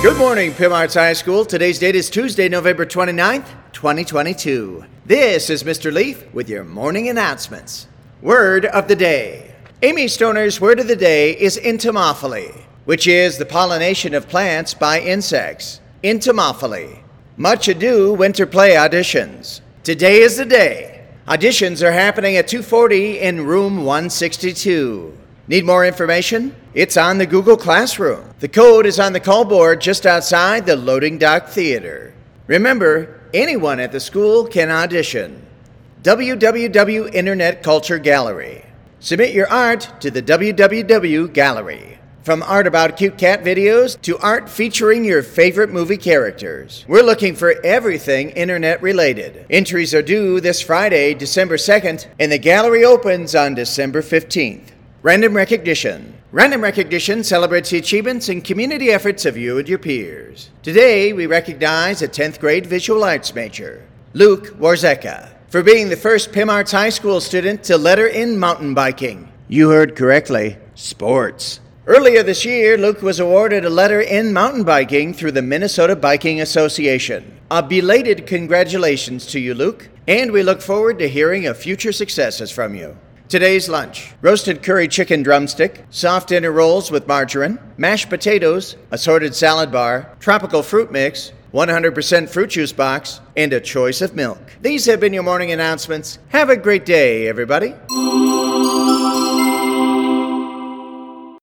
Good morning, Pim Arts High School. Today's date is Tuesday, November 29th, 2022. This is Mr. Leaf with your morning announcements. Word of the day. Amy Stoner's word of the day is entomophily, which is the pollination of plants by insects. Entomophily. Much ado winter play auditions. Today is the day. Auditions are happening at 2:40 in room 162. Need more information? It's on the Google Classroom. The code is on the call board just outside the Loading Dock Theater. Remember, anyone at the school can audition. WWW Internet Culture Gallery. Submit your art to the WWW Gallery. From art about cute cat videos to art featuring your favorite movie characters. We're looking for everything internet related. Entries are due this Friday, December 2nd, and the gallery opens on December 15th. Random recognition. Random recognition celebrates the achievements and community efforts of you and your peers. Today, we recognize a 10th grade visual arts major, Luke Warzeka, for being the first Pim Arts High School student to letter in mountain biking. You heard correctly, sports. Earlier this year, Luke was awarded a letter in mountain biking through the Minnesota Biking Association. A belated congratulations to you, Luke, and we look forward to hearing of future successes from you. Today's lunch: roasted curry chicken drumstick, soft dinner rolls with margarine, mashed potatoes, assorted salad bar, tropical fruit mix, 100% fruit juice box, and a choice of milk. These have been your morning announcements. Have a great day, everybody.